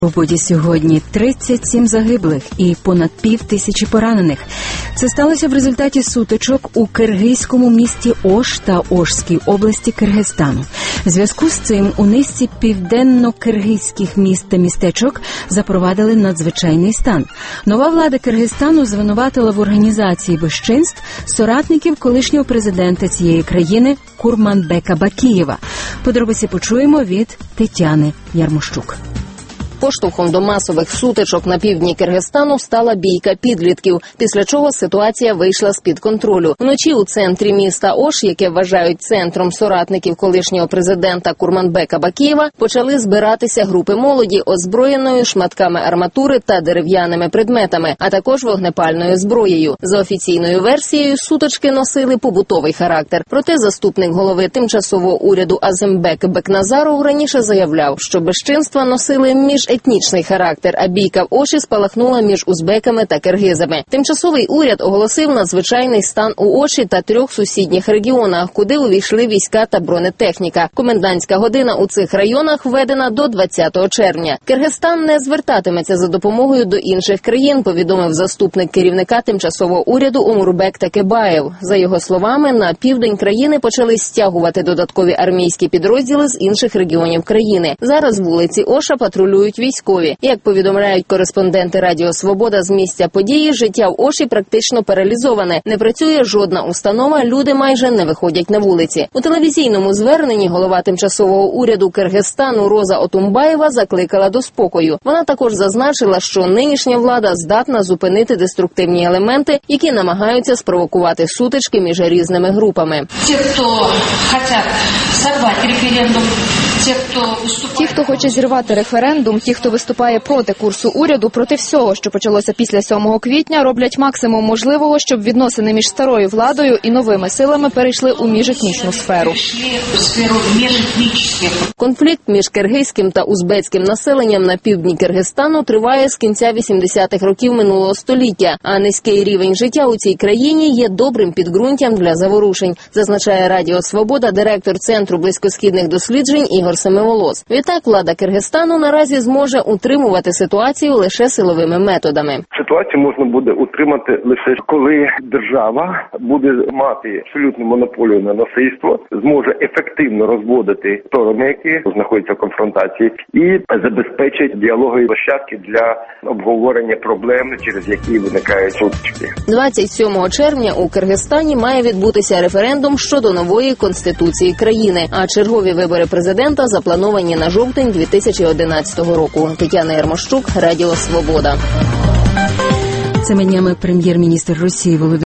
У боді сьогодні 37 загиблих і понад 5000 поранених. Це сталося в результаті сутичок у киргизькому місті Ош та Ошській області Киргизстану. В зв'язку з цим у низці південно-киргизьких міст та містечок запровадили надзвичайний стан. Нова влада Киргизстану звинуватила в організації безчинств соратників колишнього президента цієї країни Курманбека Бакієва. Подробиці почуємо від Тетяни Ярмощук. Поштовхом до масових сутичок на півдні Киргизстану стала бійка підлітків, після чого ситуація вийшла з-під контролю. Вночі у центрі міста Ош, яке вважають центром соратників колишнього президента Курманбека Бакієва, почали збиратися групи молоді, озброєною шматками арматури та дерев'яними предметами, а також вогнепальною зброєю. За офіційною версією, сутички носили побутовий характер. Проте заступник голови тимчасового уряду Азембек Бекназаров раніше заявляв, що безчинства носили міжетнічний характер, а бійка в Оші спалахнула між узбеками та киргизами. Тимчасовий уряд оголосив надзвичайний стан у Оші та 3 сусідніх регіонах, куди увійшли війська та бронетехніка. Комендантська година у цих районах введена до 20 червня. Киргизстан не звертатиметься за допомогою до інших країн, повідомив заступник керівника тимчасового уряду Омурбек Такебаєв. За його словами, на південь країни почали стягувати додаткові армійські підрозділи з інших регіонів країни. Зараз вулиці Оша патрулюють військові. Як повідомляють кореспонденти Радіо Свобода з місця події, життя в Оші практично паралізоване. Не працює жодна установа, люди майже не виходять на вулиці. У телевізійному зверненні голова тимчасового уряду Киргизстану Роза Отумбаєва закликала до спокою. Вона також зазначила, що нинішня влада здатна зупинити деструктивні елементи, які намагаються спровокувати сутички між різними групами. Ті, хто хоче зірвати референдум, ті, хто виступає проти курсу уряду, проти всього, що почалося після 7 квітня, роблять максимум можливого, щоб відносини між старою владою і новими силами перейшли у міжетнічну сферу. Конфлікт між киргизьким та узбецьким населенням на півдні Киргизстану триває з кінця 80-х років минулого століття, а низький рівень життя у цій країні є добрим підґрунтям для заворушень, зазначає Радіо Свобода директор Центру близькосхідних досліджень Ігор Семиволос. Відтак, влада Киргизстану наразі зможе утримувати ситуацію лише силовими методами. Ситуацію можна буде утримати лише коли держава буде мати абсолютну монополію на насильство, зможе ефективно розводити сторони, які знаходяться в конфронтації, і забезпечить діалогові площадки для обговорення проблем, через які виникають сутички. 27 червня у Киргизстані має відбутися референдум щодо нової конституції країни, а чергові вибори президента заплановані на жовтень 2011 року. Тетяна Ярмощук, Радіо Свобода. Цими днями прем'єр-міністр Росії Володимир